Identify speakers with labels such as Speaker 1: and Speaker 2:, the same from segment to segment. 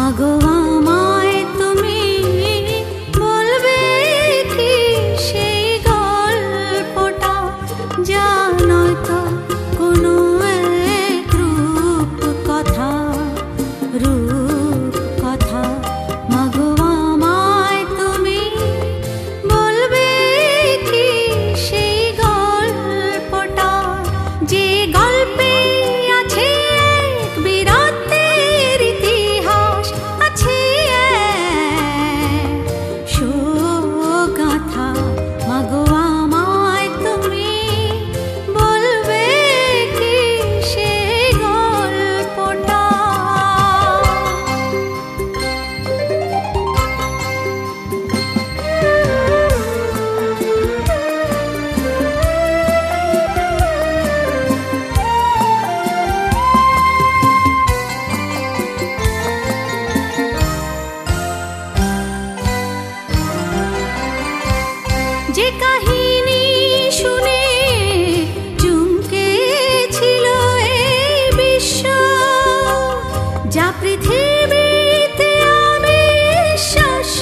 Speaker 1: মাগো আমায় তুমি বলবে কি সেই গল্পটা, যা নয়তো কোনো এক রূপ কথা, রূপ কথা। মাগো আমায় তুমি বলবে কি সেই গল্পটা, যে গল্পে আছে এক বীরত্বের ইতিহাস, আছে এক শোকগাথা। মাগো আমায় তুমি বলবে কি সেই গল্পটা। যে কাহিনী শুনে চমকে ছিল এই বিশ্ব, যা পৃথিবীতে অবিশ্বাস্য,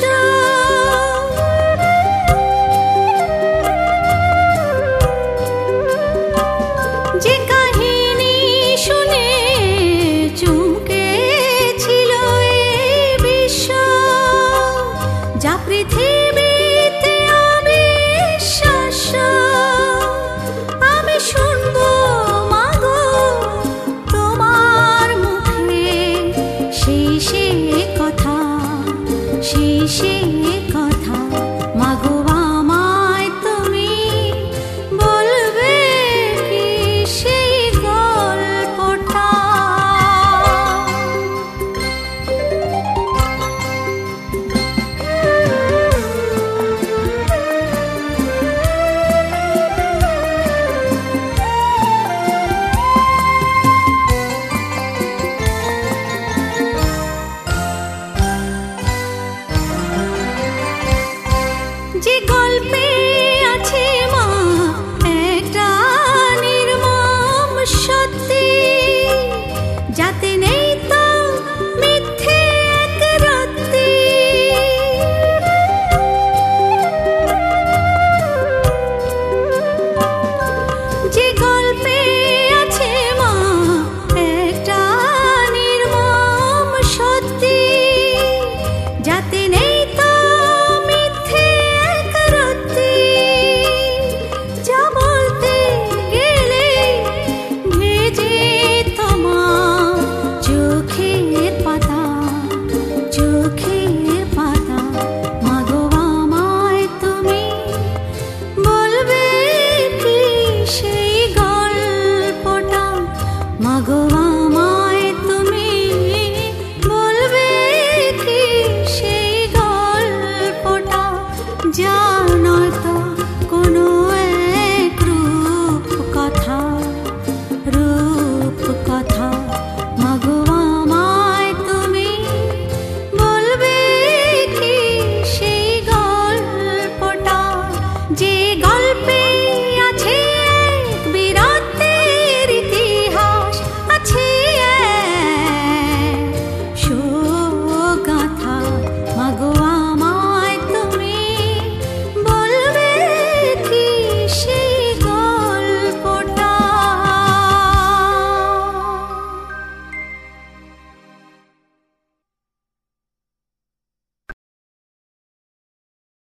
Speaker 1: যে কাহিনী শুনে চমকে ছিল এই বিশ্ব, যা পৃথিবীতে অবিশ্বাস্য, আমি শুনবো মাগো তোমার মুখে সেই কথা, সেই